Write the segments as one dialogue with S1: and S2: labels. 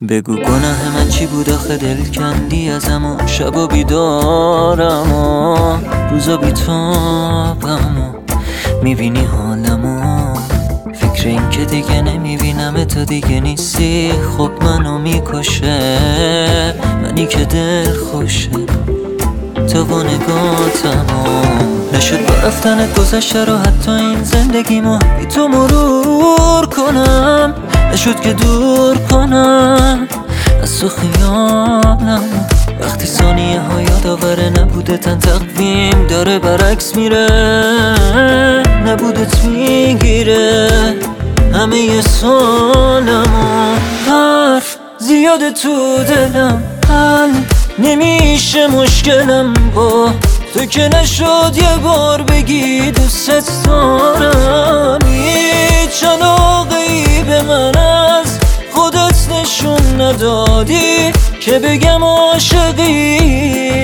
S1: بگو گناه من چی بود آخه دل کندی ازم و شبا بیدارم و روزا بیتابم و میبینی حالمو فکر این که دیگه نمیبینم تو دیگه نیستی خب منو میکشه منی که دل خوشه تو با نگاتم نشد با رفتنت گذشته رو حتی این زندگیمو بی تو مرور کنم نشد که دور کنم از تو خیالم وقتی ثانیه ها یادآوره نبوده تن تقویم داره برعکس میره نبودت میگیره همه ی سالمو حرف زیاده تو دلم حل نمیشه مشکلم با تو که نشد یه بار بگی دوست دارم هیچ علاقه‌ای به من از خودت نشون ندادی که بگم عاشقی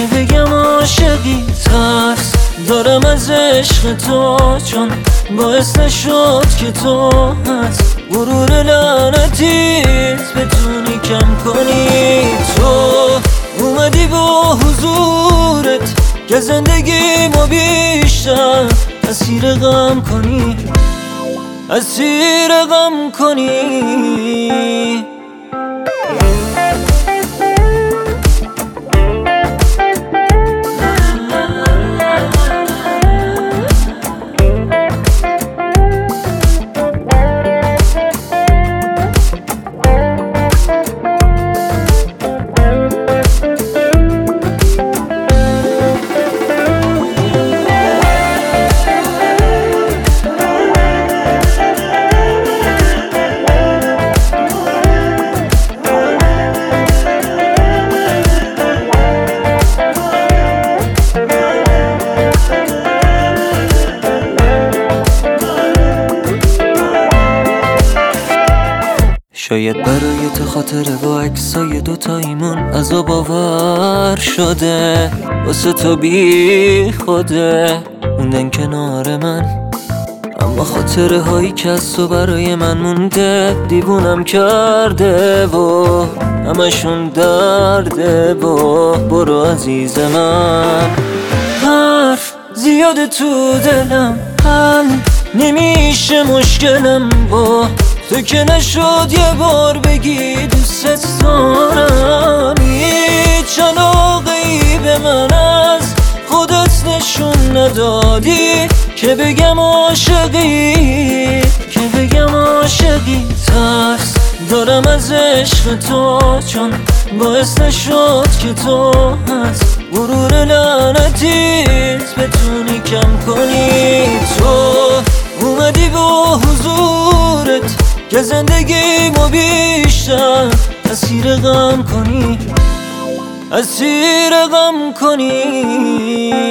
S1: ترس دارم از عشق تو چون باعث نشد که تو از غرور لعنتیت بتونی کم کنی تو اومدی با حضورت که زندگی ما بیشتر اسیر غم کنی شاید برای تو خاطره با عکسای دوتاییمون عذاب آور شده واسه تو بی خوده موندن کنار من اما خاطره هایی که از تو برای من مونده دیوونم کرده و همشون درده و برو عزیز من حرف زیاده تو دلم حل نمیشه مشکلم با تو که نشد یه بار بگی دوست دارم هیچ علاقه‌ای به من از خودت نشون ندادی که بگم عاشقی ترس دارم از عشق تو چون باعث نشد که تو از غرور لعنتیت بتونی کم کنی تو اومدی با حضورت که زندگی ما بیشتر اسیر غم کنی